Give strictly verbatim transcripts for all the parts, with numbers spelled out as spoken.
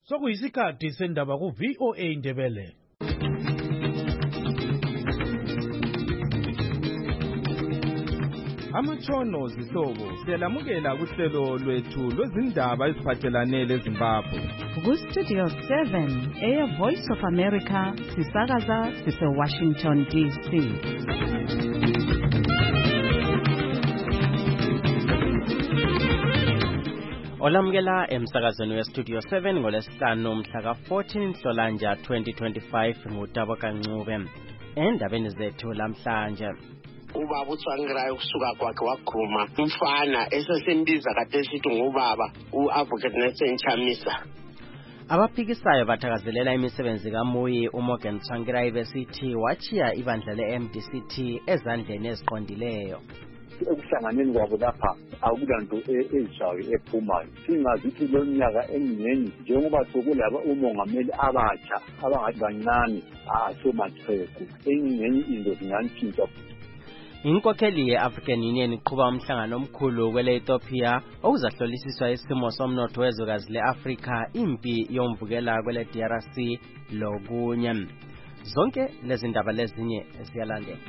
Sokuyisikhathi sendaba ku V O A Ndebele. Amatshono zihlobo siyalamukela kuhlelo lwethu lwezindaba eziphathelane leZimbabwe. Ku Studio seven, Air Voice of America, sisakaza sise Washington D C. Olamukela emsakazweni we Studio seven ngolesihlanu mhla ka fourteen Nhlolanja twenty twenty-five ngutabo kaNcube. Endabeni zethu lamhlanje. Ubaba uTsvangirai ukusuka kwakhe wakhuma umfana esesembiza kade sithi ngubaba uAdvocate Nelson Chamisa. Abaphikisayo bathakazelela imisebenzi kaMoyi uMorgan Tsvangirai besithi wachiya ibandla le-M D C T ezandleni eziqondileyo. Ukuhlanganeni kwabo lapha akulanto ezijayo ephumayo singazithi lo nyaka emnyeni njengoba sokulaba umongameli abatsha abangathi bancane asomatheko enyenye into zinganshintsha. Inkokheli ye-African Union iqhuba umhlangano omkhulu kwele Ethiopia okuzahlolisiswa isimo somnotho wezwekazi le-Afrika, impi yomvukela kwele D R C lokunye. Zonke lezi ndaba lezinye ziyalandela.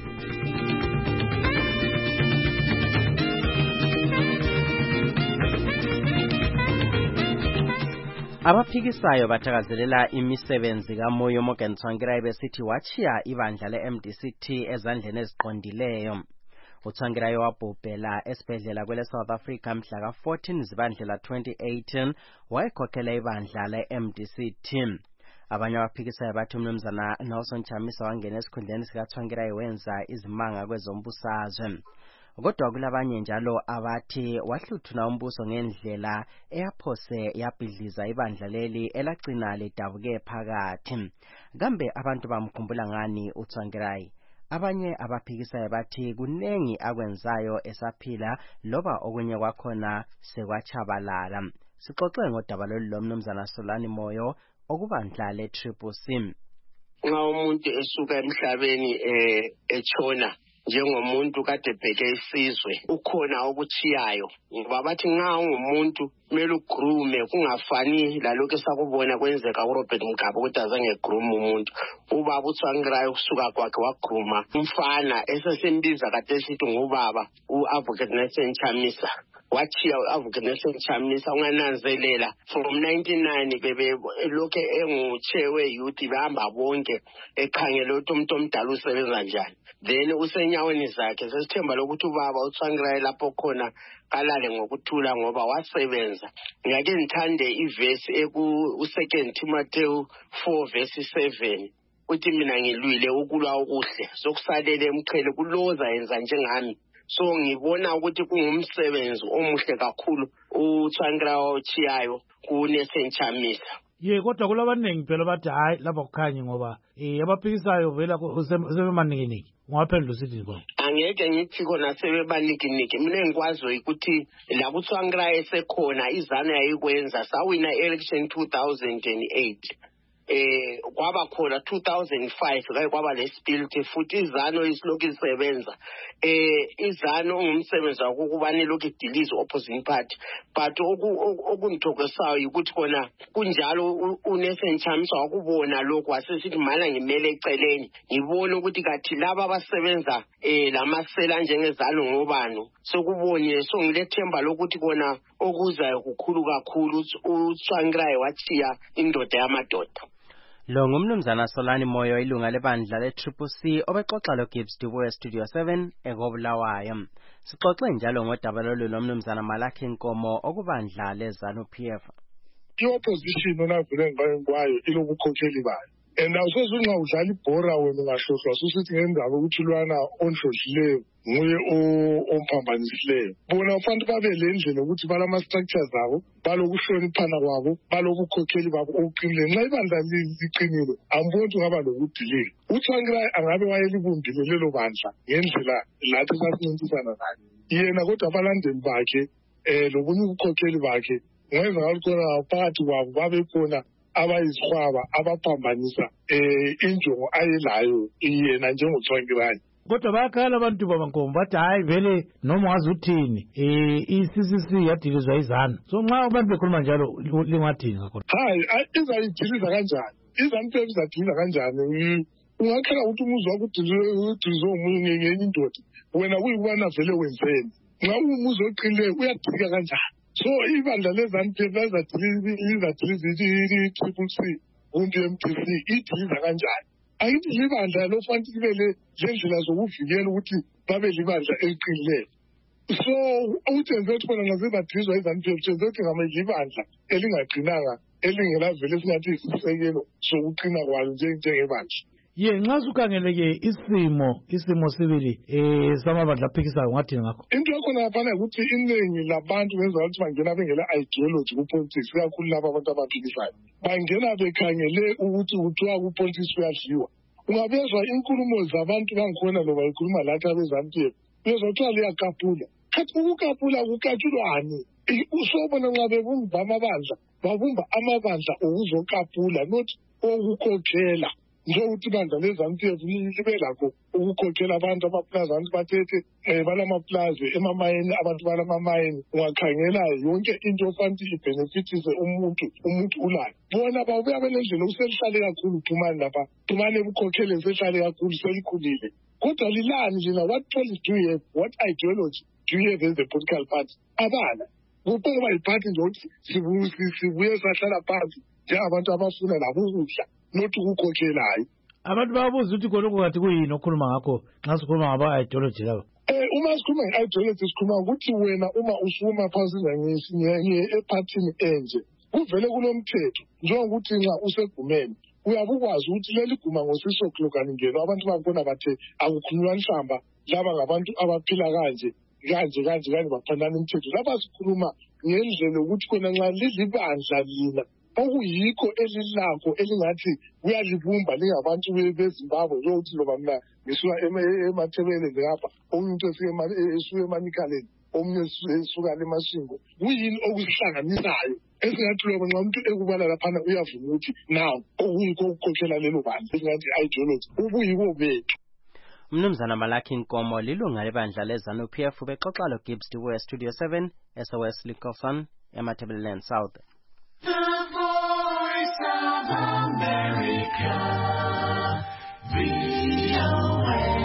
Abaphikisayo bathakazelela imisebenzi kaMoyi uMorgan Tsvangirai besithi wachiya ibandla le-M D C T ezandleni eziqondileyo. uTsvangirai wabhubhela esibhedlela kwele South Africa mhla ka fourteen Zibandlela twenty eighteen wayekhokhela ibandla le-M D C T. Abanye abaphikisayo bathi umnumzana Nelson Chamisa wangena esikhundleni sikaTsvangirai wenza izimanga kwezombusazwe. Kodwa kulabanye njalo abathi wahluthuna umbuso ngendlela eyaphose yabhidliza ibandla leli elagcina lidabuke phakathi. Kambe abantu bamkhumbula ngani uTsvangirai? Abanye abaphikisayo bathi kunengi akwenzayo esaphila loba okunye kwakhona sekwachabalala. Sixoxe ngodaba lolu lomnumzana Solani Moyo okubandla le-Triple C. Nga umuntu esuka emhlabeni eh echona njengomuntu kade bheke isizwe ukhona okuchiyayo ngoba bathi nxa ungumuntu kumele ugrume kungafani lalokho esakubona kwenzeka uRobert Mugabe ukuthi azange groom umuntu. Ubaba uTsvangirai ukusuka kwakhe wagruma umfana esesembiza kade sithi ngubaba uAdvocate Nelson Chamisa. Wachiya uAdvocate Nelson Chamisa ungananzelela from nineteen ninety bebe lokho enguchewe youth bahamba bonke ekhangela ukuthi umuntu omdala usebenza njani. Then usenyaweni zakhe sesithemba lokuthi ubaba uTsvangirai lapho khona kalale ngokuthula ngoba wasebenza. Ngiyake ngithande iverse eku second Timothy four verse seven uthi mina ngilwile ukulwa okuhle sokusalele emchele kuloza yenza njengami. So ngibona ukuthi kungumsebenzi omuhle kakhulu uTsvangirai ochiyayo kuNelson Chamisa. Ye kodwa kulabanengi phela bathi hayi lapha kukhanye ngoba eh abaphikisayo vela sebemaningi ngwaphendla usithi kwa angeke ngithi khona sebebanikiniki mina ngikwazi ukuthi la kuTsvangirai esekhona izana yayikwenza sawina election two thousand eight eh kwaba khona two thousand five kanye kwaba lesibility futhi izano isilokhu isebenza eh izano ngumsebenzi wakubani lokhu idilize opposing party but okungithokozayo ukuthi khona kunjalo uNelson Chamisa wakubona lokho wasesithi mana ngimele eceleni ngibona ukuthi kathi laba abasebenza eh lamasela njengezalo ngobani sokubonile so ngilethemba lokuthi kona okuzayo kukhulu kakhulu uTsvangirai wachiya indoda yamadoda. Lo ngumnumzana Solani Moyo ilunga lebandla le-Triple C obexoxa loGibbs Dubo we-Studio seven ekobulawayo. Sixoxe njalo ngodaba lolu lomnumzana Malaki Nkomo okubandla leZANU P F. I-opposition onavule ngikwayo ilobukhokheli bayo. And awusoze nxa udlala ibhora wena ungahlohlwa susithi ngendaba ukuthi lwana onhlohlileyo nguye omphambanisileyo. Bona ufanele babe lendlela ukuthi balama-structures abo balokuhloniphana kwabo balobukhokheli babo obuqinile. Nxa ibandla liqinile angiboni ukuthi ungaba lokudilika. uTsvangirai angabe wayelibumbile lelo bandla ngendlela lathi sasincintisana naye yena kodwa abalandeli bakhe um lobunye ubukhokheli bakhe ngenza ngalukhona phakathi kwabo babekhona abayizihwaba abaphambanisa eh injongo ayelayo yena njengoTsvangirai. kodwa bayakhala abantu babankomo bathi hayi vele noma wazuthini eh i-C C C yadilizwa izana. So nxa abantu bekhuluma njalo lingathini ngakho? Hayi izayidiliza kanjani? Izantu izadiliza kanjani? Ungakhala ukuthi umuzwa ukudilizwa umunye ngenye indoda wena kuyikubana vele wenzeni. Nxa umuzwa oqinileyo uyadilika kanjani? So ibandla lezantu lizadiliza i-Triple C kumbe M D C idiliza kanjani? Ayithi libandla lofanele libe lendlela zokuvikela ukuthi babe libandla eliqinileyo. So utenze ukuthi bona ngazizadilizwa izantu utenze ukuthi ngamajibandla elingaqinanga elingela vele singathi isisekelo sokuqina kwalo njengebandla. Ye nxa sukhangeleke isimo isimo sibili eh samabandla aphikisayo ngathi ngakho. Into yakhona yafana ukuthi iningi labantu benza ukuthi bangena bengela ideology ku politics kakhulu laba abantu abaphikisayo. Bangena bekhangele ukuthi kuthiwa ku politics kuyadliwa. Ungabezwa inkulumo zabantu bangikhona loba ikhuluma lathi abezantu. Bezwa ukuthi liyakapula. Kathi ukukapula kukatshulwane. Usobona nxa bebumba amabandla babumba amabandla okuzokapula not okukhokhela. Njengokuthi ibandla lezantu libe lakho ukukhokhela abantu amaplazantu bathethe balamaplazi emamayeni abantu balamamayeni. Ungakhangela yonke into ofanele ibenefitise umuntu umuntu ulayo. Bona babuya belendlela uselihlale kakhulu Phumani lapha. Phumani ebukhokhele selihlale kakhulu selikhulile. Kodwa lilani lina what policy do you have? What ideology do you have as a political party? Abana. Ukuba iparty nje ukuthi sibuye sahlala phansi njengabantu abafuna labukudla. Nothi ukukhokhelayo abantu babuza ukuthi khonoko kathi kuyini okhuluma ngakho nxa sikhuluma ngaba ideology labo. Eh uma sikhuluma nge-ideology sikhuluma ukuthi wena uma usuma phansi ngenye ephathini enje kuvele kulomthetho njengokuthi nxa usegumeni uyabe ukwazi ukuthi leli guma ngo-six o'clock aningena abantu bakhona bathe akukhulunywa nhlamba laba ngabantu abaphila kanje kanje kanje kanje baphandana imithetho. Lapha sikhuluma ngendlela ukuthi khona nxa lilibandla lina okuyikho elilakho elingathi kuyalibumba lingabantu beZimbabwe lokuthi loba mina ngisuka emathebeleni ngapha umuntu esuka emanikhaleni omunye esuka emashingo kuyini okusihlanganisayo esingathi loba nxa umuntu ekubala laphana uyavuma ukuthi naw okuyikho ukukhokhela lelo bandla esingathi ideology ubuyiko bethu. Mnumzana Malaki Nkomo lilunga lebandla leZANU P F bexoxa lo Gibbs Diwe Studio seven S O S Lincoln eMatabeleland South. The Voice of America, V O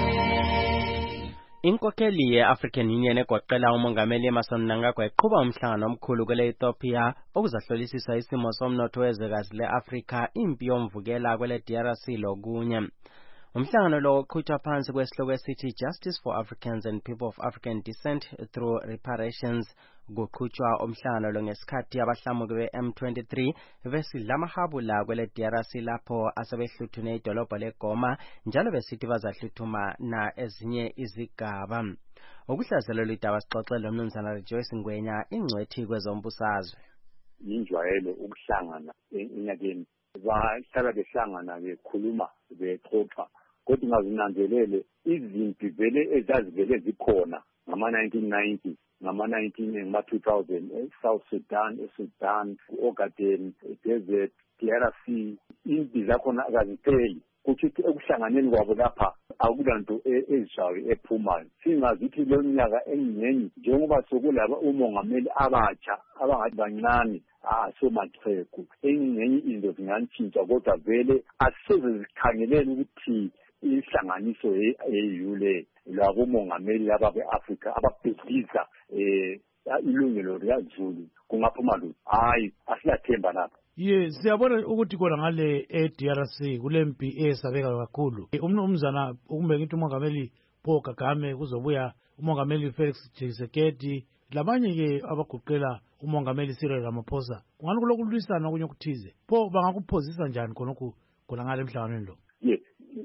A. Inkokheli ye-African Union egoqela umongameli Emmerson Mnangagwa iqhuba umhlangano omkhulu kwele Ethiopia okuzahlolisisa isimo somnotho wezwekazi le-Afrika, impi yomvukela kwele D R C lokunye. Umhlangano lo uqhutshwa phansi kwesihloko esithi Justice for Africans and People of African Descent through Reparations. Kuqhutshwa umhlangano lo ngesikhathi abahlamuki be-M twenty-three besidla amahabula kwele D R C lapho asebehluthune idolobho leGoma njalo besithi bazahluthuma na ezinye izigaba. Ukuhlazelwa idaba sixoxele umnumzana Rejoice Ngwenya ingcwethi kwezombusazwe. Injwayelo ukuhlangana enyakeni bahlala behlangana bekhuluma bexoxa kodwa ungazinanzelele izimpi vele ezazivele zikhona ngama nineteen ninety ngama nineteen ngama two thousand eSouth Sudan, eSudan, Ogaden, Desert, D R C impi zakhona akazipheli. Kuthi ekuhlanganeni kwabo lapha akulanto ezishayo ephumayo. Singazithi lo nyaka enyenye njengoba sokulaba umongameli abatsha abangathi bancane asomaxhegu enyenye into zingatshintsha kodwa vele asisoze zikhangelele ukuthi inhlanganiso ye-E U le labo mongameli laba beAfrika ababhekisa eh ilungelo likaZulu kungaphuma lo hayi asilathemba lapha. Ye siyabona ukuthi khona ngale e-D R C kulempi esabeka kakhulu. Umnumzana ukumbe ngithi umongameli Paul Kagame kuzobuya umongameli Felix Tshisekedi labanye ke abaguqela umongameli Cyril Ramaphosa. Kungani kulokulwisana okunye okuthize pho bangakuphozisa njani khonokho khona ngale emhlanganweni lo? Ye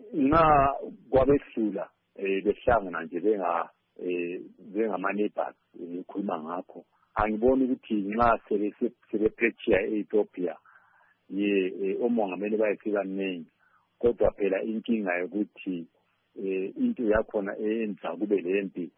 na kwabehlula eh behlangana nje benga eh bengama neighbors ngikhuluma ngakho. Angiboni ukuthi nxa sele sele pressure eEthiopia ye omongameli bayifika ningi kodwa phela inkinga yokuthi eh into yakhona eyenza kube lempi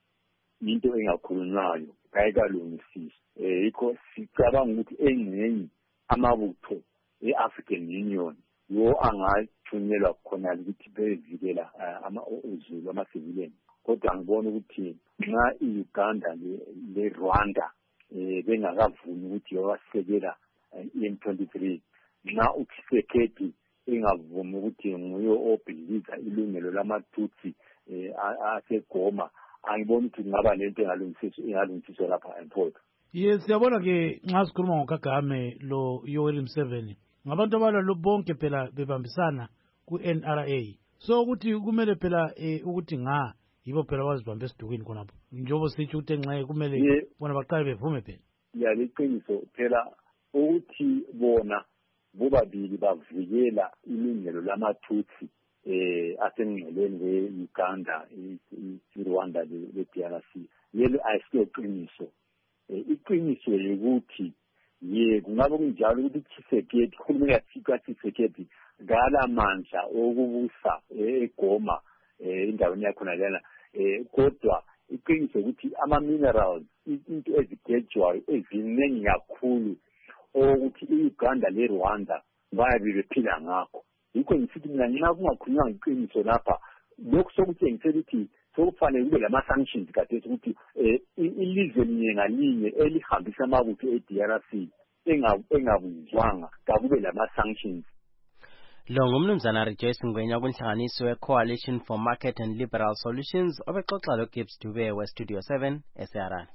into engakhulunywayo kayikalungisisi eh ikho sicabanga ukuthi engcenye amabutho eAfrican Union yo angathunyelwa khona ukuthi bevikela ama-Zulu ama-civilian. Kodwa ngibona ukuthi nxa i-Uganda le-Rwanda um bengakavumi ukuthi yowasekela i-M twenty-three, nxa uTshisekedi engavumi ukuthi nguye obhikiza ilungelo lama-Tutsi um aseGoma, angiboni ukuthi kungaba lento engalungisiswa lapha eMpotho. Yes, siyabona-ke nxa sikhuluma ngoKagame lo Yoweri Museveni, ngabantu abalwa bonke phela bebambisana ku-N R A. So ukuthi kumele phela ukuthi nga yibo phela wazibambe esidukweni khonapho. Njengoba sitsho ukuthi enxaye kumele bona baqale bevume phela. Ya liqiniso phela ukuthi bona bobabili bavikela ilungelo lama-Tutsi eh asengqeleni we-Uganda, i-Rwanda le-D R C. Yelo ayisiqiniso. Iqiniso ukuthi ye kungabe kunjalo ukuthi Tshisekedi khuluma yathika Tshisekedi ngala mandla okubusa eGoma endaweni yakho nalana kodwa iqiniso ukuthi ama minerals into ezigejwayo eziningi kakhulu ukuthi iUganda leRwanda bayabe bephila ngakho. Yikho ngisithi mina nxa kungakhulunywa iqiniso lapha lokho sokutshengisela ukuthi sokufanele kube lama-sanctions kade ukuthi ilizwe linye ngalinye elihambisa amabutho e-D R C engabuzwanga kakube lama-sanctions. Lo ngumnumzana Rejoice Ngwenya kunhlanganiso we-Coalition for Market and Liberal Solutions obexoxa lo Gibbs Dube we-Studio seven eSeharani.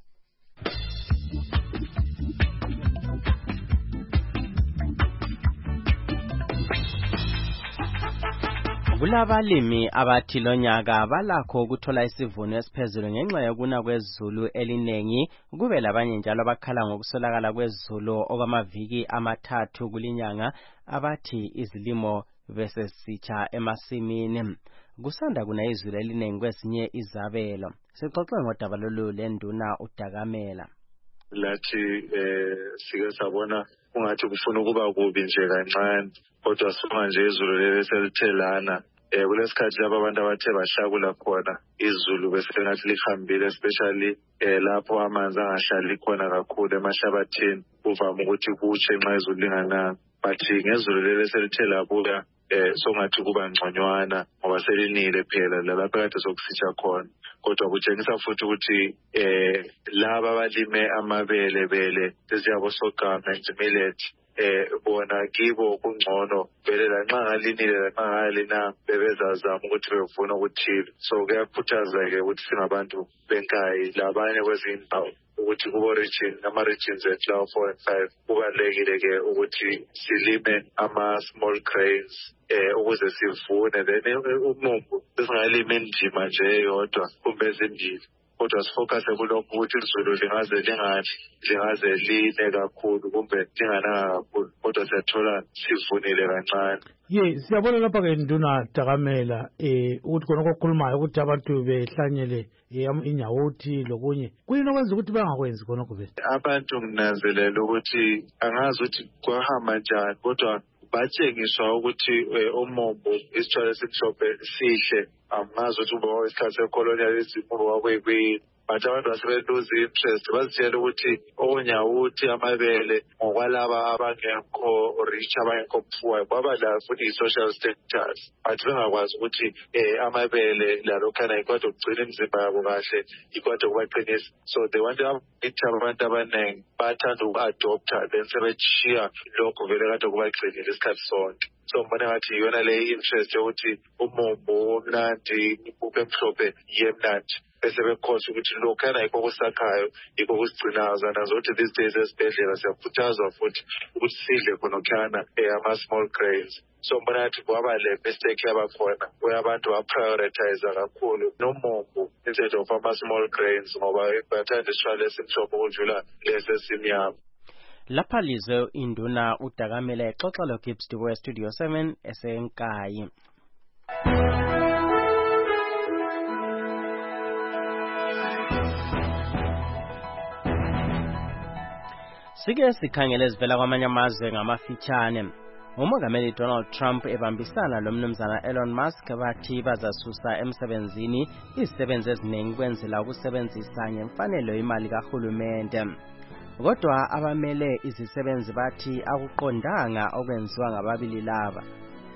Kulabalimi abathi lonyaka balakho ukuthola isivuno esiphezulu ngenxa yokuna kwezulu elinengi, kube labanye njalo abakhala ngokusolakala kwezulu okwamaviki amathathu kulinyanga abathi izilimo bese sitsha emasimini. Kusanda kuna izulu elinengi kwezinye izabelo. Sixoxe ngodaba lolu lenduna uDakamela. Lathi eh sike sabona ungathi kufuna ukuba kubi nje kancane, kodwa songa nje izulu leselithelana. Eh kulesikhathi lapho abantu abathe bahlakula khona izulu bese ngathi lihambile, especially eh lapho amanzi angahlali khona kakhulu emahlabathini, kuvama ukuthi kutshe nxa izulu lingana. Bathi ngezulu leselithela buka eh songathi kuba ngconywana ngoba selinile phela lapho kade sokusitsha khona. Kodwa kutshengisa futhi ukuthi eh laba abalime amabele bele leziyabo sokama millet eh bona kibo kungcono vele la nxa ngalinile la nxa ngalina bebezazama ukuthi bevuna ukuthile. So kuyakhuthaza ke ukuthi singabantu benkayi labanye kwezindawo ukuthi kubo region ama regions etlaw four and five kubalekile ke ukuthi silime ama small grains eh ukuze sivune, then umumbu singalima indima nje yodwa kumbe ezindile, kodwa sifocus kulokho ukuthi izulu lingaze lingathi lingaze line kakhulu kumbe lingana kakhulu, kodwa siyathola sivunile kancane. Ye siyabona lapha ke nduna Dakamela eh ukuthi khona okukhulumayo ukuthi abantu behlanyele inyawuthi lokunye kuyini okwenza ukuthi bangakwenzi khona kuvela. Abantu nginanzelela ukuthi angazi ukuthi kwahamba njani, kodwa batshengiswa ukuthi umombo isitshalo esimhlophe sihle. Angazi ukuthi uba isikhathi secolonialism wakwekuyini, but abantu basebeluza interest, bazitshela ukuthi onyawuthi amabele ngokwalaba abangekho rich abangekho poor kwaba la futhi i-social status, but bengakwazi ukuthi eh amabele lalokhana ikwade ukugcina imizimba yabo kahle, ikwade ukubaqinisa. So they want ukuthi abantu abaningi bathanda uku-adopta then sebetshiya lokho vele kade kubagcinile isikhathi sonke. So ngibona ngathi yona le interest yokuthi umombo omnandi ube mhlophe yemnandi bese bekhosa ukuthi lokhana yikho kusakhayo yikho kusigcinayo zana zokuthi these days esibhedlela siyakhuthazwa futhi ukuthi sidle khonokhana ama-small grains. So ngibona ngathi kwaba le mistake yabakhona where abantu baprioritize kakhulu nomombo instead of ama-small grains ngoba bathanda isitshalo esimhlophe ukudlula lesi esimnyama. Lapha lize induna uDakamela exoxa lo Gibbs Dube Studio seven esenkayi. Sike sikhangele ezivela kwamanye amazwe ngamafitshane. Umongameli Donald Trump ebambisana lo mnumzana Elon Musk bathi bazasusa emsebenzini izisebenzi eziningi kwenzela ukusebenzisa ngemfanelo imali kahulumende. Kodwa abamele izisebenzi bathi akuqondanga okwenziwa ngababili laba.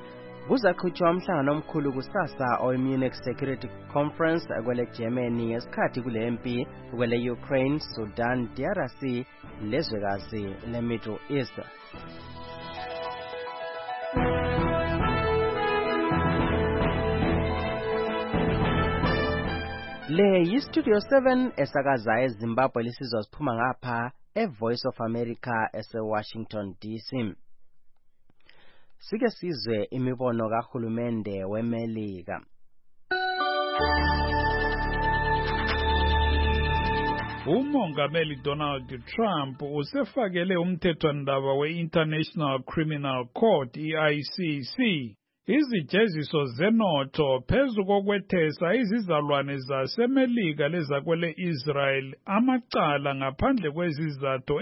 Kuzakhutshwa umhlangano omkhulu kusasa owe-Munich Security Conference kwele Germany ngesikhathi kule mpi kwele Ukraine, Sudan, D R C lezwekazi le-Middle East. Le yi-Studio seven esakaza eZimbabwe lisizwa siphuma ngapha e-Voice of America ese-Washington D C. Sike sizwe imibono kahulumende weMelika. Umongameli Donald Trump usefakele umthethwandaba we-International Criminal Court I I C C izijeziso zenotho phezu kokwethesa izizalwane zaseMelika lezakwele Israel amacala ngaphandle kwezizathu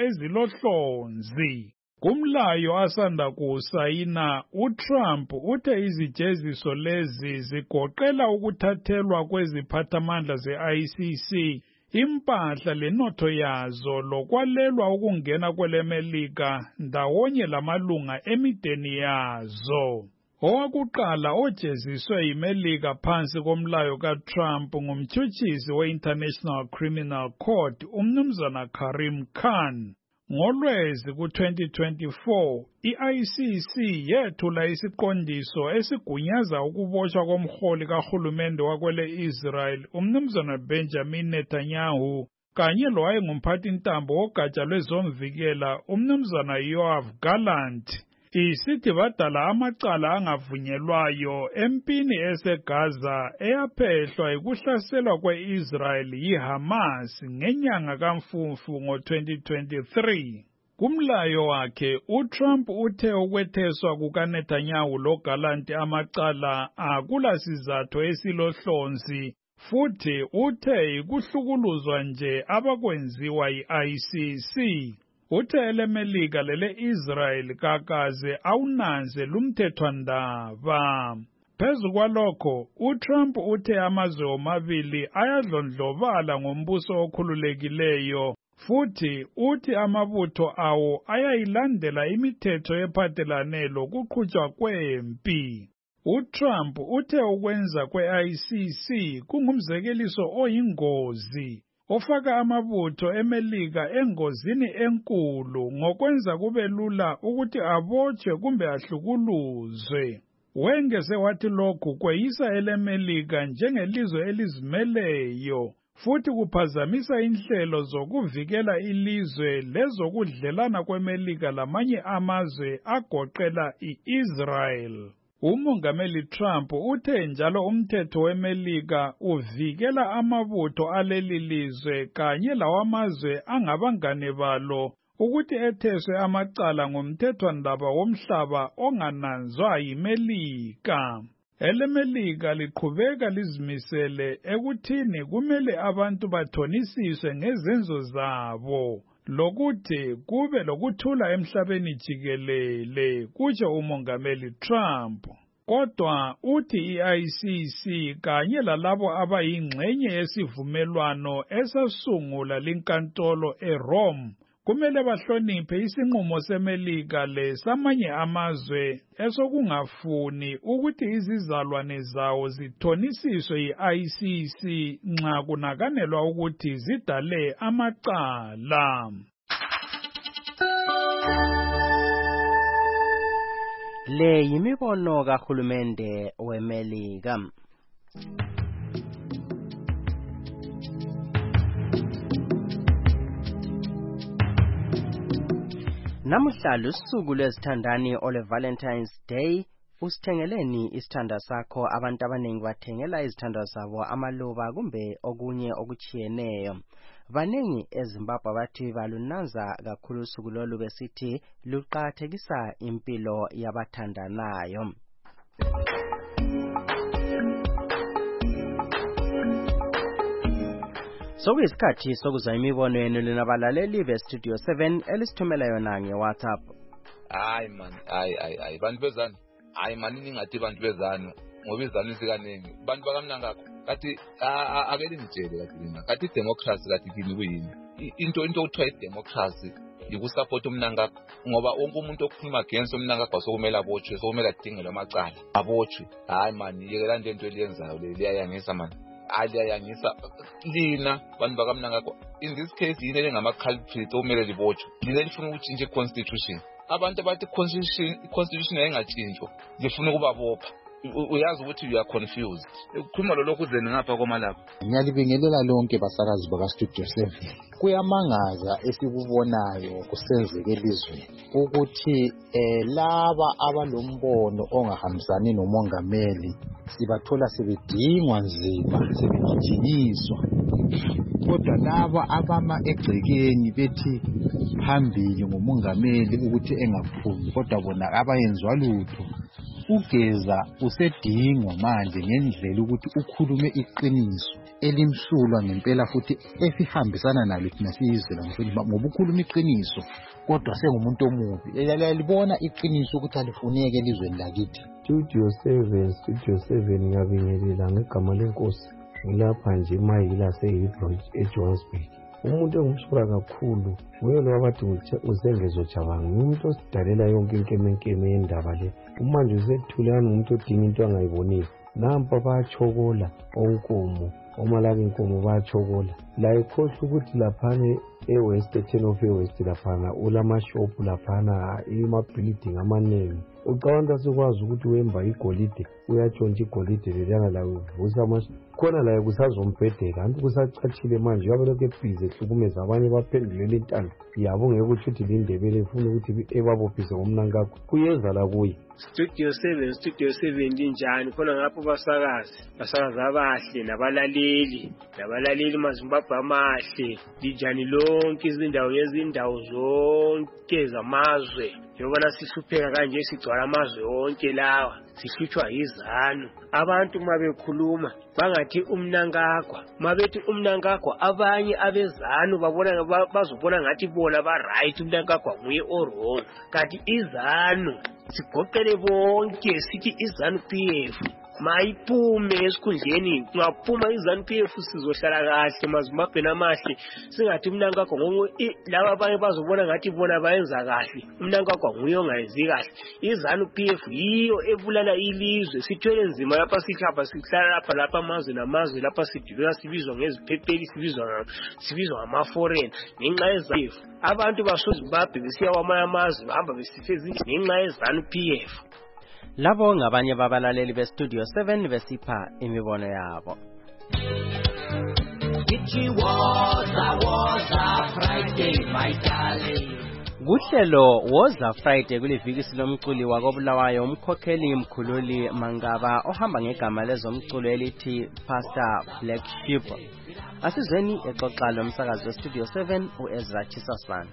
ezilohlonzi. Kumlayo asanda kuwusayina, uTrump uthe izijeziso lezi zigoqela ukuthathelwa kweziphathamandla ze-I C C impahla lenotho yazo lokwalelwa ukungena kweleMelika ndawonye lamalunga emideni yazo. Owakuqala ojeziswe yiMelika phansi komlayo kaTrump ngumtshutshisi we-International Criminal Court umnumzana Karim Khan. Ngolwezi ku-twenty twenty-four, i-I C C yethula isiqondiso esigunyaza ukuboshwa komholi kahulumende wakwele Israel umnumzana Benjamin Netanyahu kanye lowayengumphathintambo wogatsha lwezomvikela umnumzana Yoav Gallant. Isithi badala amacala angavunyelwayo empini eseGaza eyaphehlwa yikuhlaselwa kwe-Israel yiHamas ngenyanga kaMfumfu ngo-twenty twenty-three. Kumlayo wakhe, uTrump uthe ukwetheswa kukaNetanyahu loGallant amacala akula sizathu esilohlonzi futhi uthe ikuhlukuluzwa nje abakwenziwa yi-I C C. Uthe eleMelika lele Israel kakaze awunanze lumthethwandaba. Phezu kwalokho, uTrump uthe amazwe omabili ayadlondlobala ngombuso okhululekileyo futhi uthi amabutho awo ayayilandela imithetho ephathelane lokuqhutshwa kwempi. uTrump uthe ukwenza kwe-I C C kungumzekeliso oyingozi ofaka amabutho eMelika engozini enkulu ngokwenza kube lula ukuthi abotshwe kumbe ahlukuluzwe. Wengeze wathi lokhu kweyisa eleMelika njengelizwe elizimeleyo futhi kuphazamisa inhlelo zokuvikela ilizwe lezokudlelana kweMelika lamanye amazwe agoqela i-Israel. Umongameli Trump uthe njalo umthetho weMelika uvikela amabutho aleli lizwe kanye lawamazwe angabangane balo ukuthi etheswe amacala ngomthethwandaba womhlaba ongananzwa yiMelika. EleMelika liqhubeka lizimisele ekuthini kumele abantu bathonisiswe ngezenzo zabo lokuthi kube lokuthula emhlabeni jikelele, kutsho umongameli Trump. Kodwa uthi i-I C C kanye lalabo abayingxenye yesivumelwano esasungula linkantolo eRome kumele bahloniphe isinqumo seMelika lesamanye amazwe esokungafuni ukuthi izizalwane zawo zithonisiswe yi-I C C nxa kunakanelwa ukuthi zidale amacala. Le yimibono kahulumende weMelika. Namuhla lusuku lwezithandani ole Valentine's Day. Usithengeleni isithanda sakho. Abantu abaningi bathengela izithanda zabo amaluba kumbe okunye okuchiyeneyo. Baningi eZimbabwe bathi balunanza kakhulu usuku lolu besithi luqakathekisa impilo yabathandanayo. Sokuyisikhathi sokuzwa imibono yenu linabalaleli beStudio seven elisithumela yona ngeWhatsApp. Hayi man, hayi hayi hayi bantu bezani. Hayi man ningathi bantu bezani ngoba izanu sikanengi. Bantu bakamnangakho kathi akeli ngitshele kathi mina. Kathi democracy kathi kini kuyini? Into into okuthiwa idemocracy yikusupport umnangagwa ngoba wonke umuntu okhuluma against umnangagwa sokumele abotshwe sokumele adingelwe amacala abotshwe. Hayi man yekela nto into eliyenzayo le liyayangisa man aliyayangisa lina bantu bakamnangagwa. In this case yini elengama culprits okumele libotshwe lina lifuna ukutshintsha i-constitution. Abantu abathi constitution i-constitution ayingatshintshwa lifuna ukubabopha. Uyazi ukuthi you are confused. Ukukhuluma lo lokhu zeni ngapha komalapha. Ngiyalibingelela lonke basakazi baka Studio seven. Kuyamangaza esikubonayo kusenzeke elizweni ukuthi eh laba abalombono ongahambisani nomongameli sibathola sebedingwa nzima sebejinyiswa. Kodwa laba abama egcekeni bethi phambili ngomongameli ukuthi engaphumi kodwa bona abayenzwa lutho. Ugeza usedingwa manje ngendlela ukuthi ukhulume iqiniso elimsulwa ngempela futhi esihambisana nalo thina siyizela ngoba ukhuluma iqiniso kodwa sengumuntu omubi. Yalibona iqiniso ukuthi alifuneke elizweni lakithi. Studio seven Studio seven ngiyabingelela ngegama lenkosi ngilapha nje mayila seHebron eJohannesburg. Umuntu engumsura kakhulu nguye lo abathi uzengezojabanga umuntu osidalela yonke inkemenkeme yendaba le. Umanje usethulana umuntu odinga into angayiboniyo. Nampa bayachokola onkomo omalaka inkomo bayachokola. La ikhohle ukuthi laphana eWest ten of eWest laphana ulamashop laphana ima-building amanengi. Ucabanga sikwazi ukuthi wemba igolide uyatshontsha igolide lelana la uvusa amash khona la kusazombhedeka kanti kusachachile manje yabe lokho ebhizi ehlukumeza abanye baphendulela intando yabo ngeke ukuthi lindebele ifuna ukuthi ebabophise ngomnankakho kuyeza la kuye. Studio seven Studio seven linjani khona ngapho basakazi basakazi abahle nabalaleli nabalaleli maZimbabwe amahle linjani lonke izindawo yezindawo zonke zamazwe. Njengoba sihlupheka kanje sigcwala amazwe onke lawa sihlutshwa izanu. Abantu mabekhuluma bangathi umnankagwa mabethi umnankagwa abanye abezanu babona bazobona ngathi bona ba right umnankagwa nguye wrong. Kanti izanu sigoqele bonke sithi izanu P F mayiphume esikhundleni ngaphuma izanu P F sizohlala kahle maZimbabwe namahle singathi umnankagwa ngomu laba abanye bazobona ngathi bona bayenza kahle umnankagwa nguye ongayenzi kahle. Izanu P F yiyo ebulala ilizwe sithwele nzima lapha sihlapha sihlala lapha lapha amazwe namazwe lapha sidibela sibizwa ngeziphepheli sibizwa sibizwa ngama-foreign ngenxa yezanu. Abantu basoZimbabwe besiya kwamanye amazwe bahamba besifeza ngenxa yezanu P F. Labo ngabanye babalaleli beStudio seven besipha imibono yabo. Kuhlelo Woza Friday kuliviki lomculi wakobulawayo umkhokheli mkhululi Mangaba ohamba ngegama lezomculo elithi Pastor Black Sheep. Asizweni exoxa lomsakazi weStudio seven uEzra Chisasman.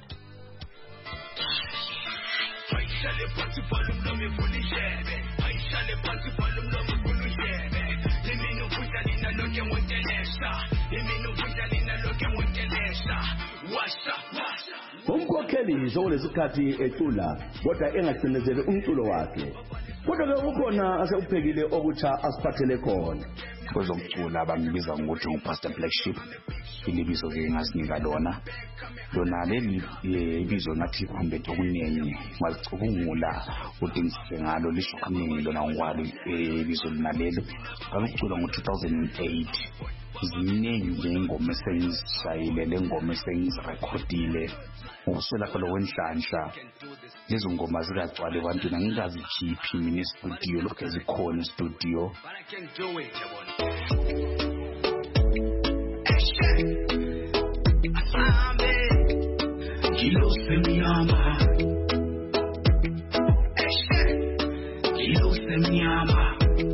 Umkhokheli njengolesikhathi ecula kodwa engacindezeli umculo wakhe. Kodwa ke ukhona aseuphekile okutsha asiphathele khona. Kwezomculo abambiza ngokuthi uPastor Black Sheep. Ilibizo ke ngasinika lona. Lona leli ibizo nathi kumbe okunyenye ngicubungula udingiswe ngalo lisho kaningi lona ngwali ibizo lina lelo. Ngicula ngo two thousand eight. Ziningi ingoma esengizishayile lengoma esengizrekhodile ukuswela phela wenhlanhla lezo ngoma zikagcwala ebantwini angingazikhiphi mina estudio lokho ezikhona estudio. Kilo semiyama Kilo semiyama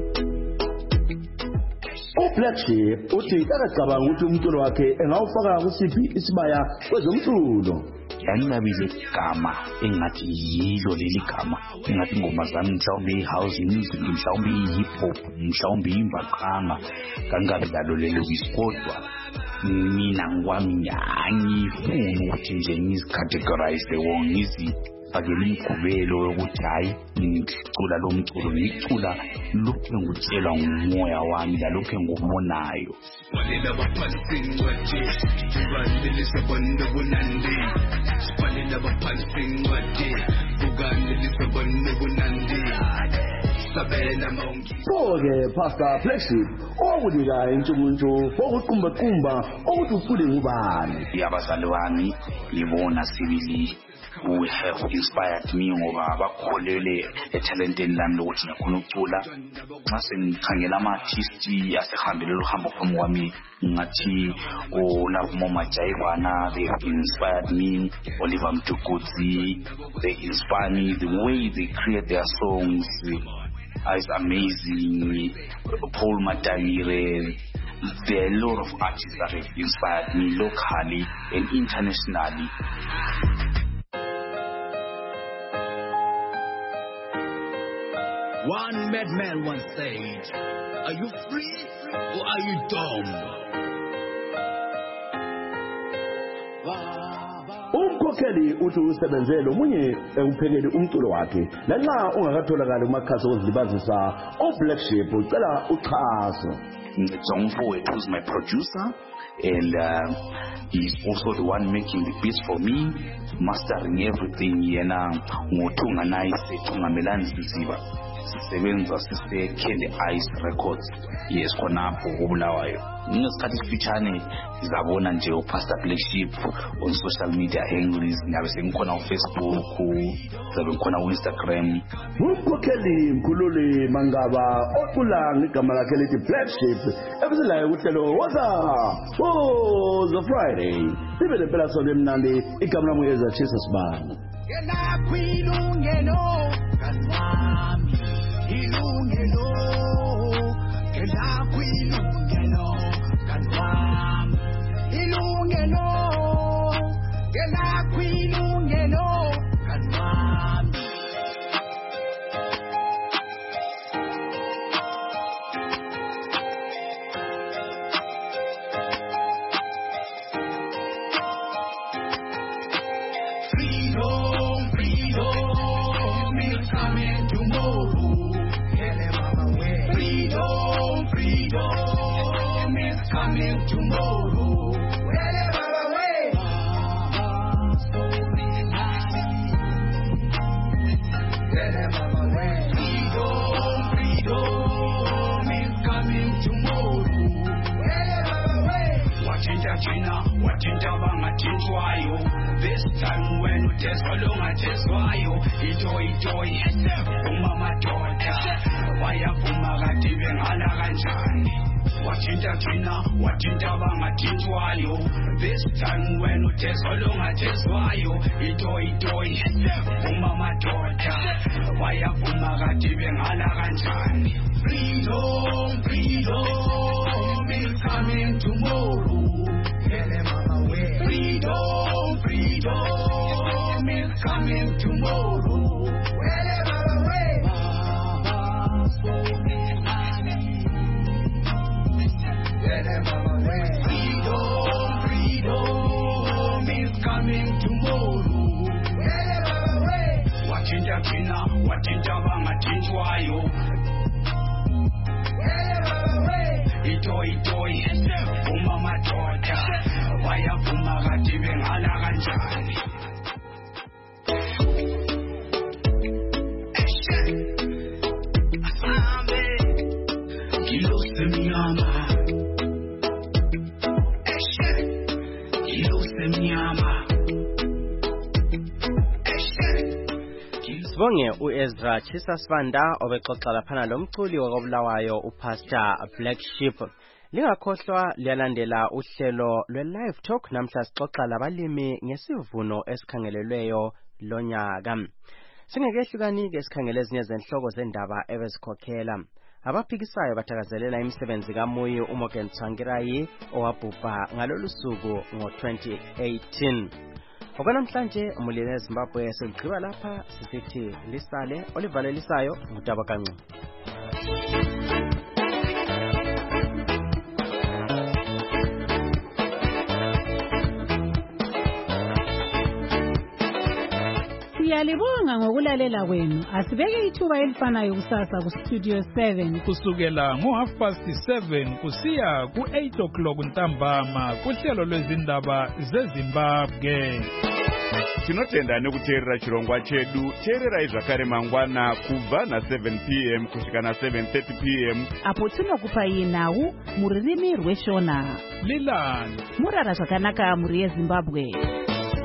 uBlack Sheep uthi akacabanga ukuthi umculo wakhe engawufaka kusiphi isibaya kwezomculo. Anginabize igama engathi yilo leli gama engathi ingoma zami mhlawumbe i-house music mhlawumbe i-hip hop mhlawumbe imbaqanga kangabi lalo lelo kodwa mina ngwami angifuni ukuthi nje ngizicategorize the wrong ngizi ungifakele imigubelo yokuthi hayi ngicula lo mculo ngicula lokhu engikutshelwa ngumoya wami lalokhu engikubonayo. Walila baphansi incwadi ukanelisa bonke bunandi walila baphansi incwadi ukanelisa bonke bunandi sabela mongi. So-ke Pastor Flagship okunika intshukuntshu okuqumba-qumba ukuthi ucule ngubani. Abazali bami ngibona sibili who have inspired me ngoba bakholele etalenteni lami lokuthi ngikhona ukucula. Nxa sengikhangela ama-artisti asehambele lo hambo phambi kwami ngathi oLavo Majayivana, they have inspired me. Oliver Mtukudzi, they inspire me. The way they create their songs is amazing. Paul Matangire. There are a lot of artists that have inspired me locally and internationally. One madman once said, are you free or are you dumb? Umkhokheli uthi usebenzele omunye ekuphekeli umculo wakhe lanxa ungakatholakala kumakhasi okuzilibazisa oBlack Sheep ucela uxhaso. Zongfo, who's my producer, and uh, he's also the one making the beats for me, mastering everything. Yena ngothunga nice, thunga melani siziba. Sisebenza sise Candy Ice Records. Yes, khonapho ubulawayo. Ngesikhathi sifitshane ngizabona nje uPastor Black Sheep on social media angles, ngabe sengikhona uFacebook, ngabe ngikhona uInstagram. Umkhokheli mkhululi Mangaba ocula ngegama lakhe lithi Black Sheep ebizelayo uhlelo woza oh the Friday sibe lempela sonke emnandi igama lami eza Jesus Bana. Yena kwilungelo kanwami ilungelo kela kwilungelo kanwami ilungelo kela kwilungelo kanwami. Freedom, freedom is coming tomorrow. Freedom, freedom is coming tomorrow. Wherever way. Freedom, freedom is coming tomorrow. Wherever way. Wachinja China, wachinja bangathinjwayo. This time when utezwa longathezwayo. Itoy, itoy, umama daughter. Wayavuma kati bengala kanjani. Wachinja China, wachinja bangathinjwayo. This time when utezwa longathezwayo. Itoy, itoy, umama daughter. Wayavuma kati bengala kanjani. Freedom, freedom is coming tomorrow. Freedom, freedom is coming tomorrow. Wherever way. Freedom, freedom is coming tomorrow. Wherever way. Wachinja China, wachinja bangathinjwayo. Wherever way. Itoy, itoy, umama daughter. Wayavuma kati bengala kanjani. Sibonge uEzra Chisasvanda obexoxa laphana lomculi wakobulawayo uPastor Black Sheep. Lingakhohlwa liyalandela uhlelo lwe-Live Talk namhla sixoxa labalimi ngesivuno esikhangelelweyo lonyaka. Singekehlukanike sikhangele ezinye zenhloko zendaba ebezikhokhela. Abaphikisayo bathakazelela imisebenzi kaMuyi uMorgan Tsvangirai owabhubha ngalolu suku ngo twenty eighteen. Okwanamhlanje umulilo eZimbabwe seligqiba lapha sisithi lisale olivalelisayo ngudaba kancu. Siyalibonga ngokulalela kwenu. Asibeke ithuba elifanayo kusasa ku-Studio seven. Kusukela ngo-half past seven kusiya ku-eight o'clock ntambama kuhlelo lwezindaba zeZimbabwe. Tinotenda nekuteerera chirongwa chedu. Teererai zvakare mangwana kubva na seven p m kusvika na seven thirty p m apo tinokupai nhau mururimi rweshona. Lilani murara zvakanaka muri yeZimbabwe.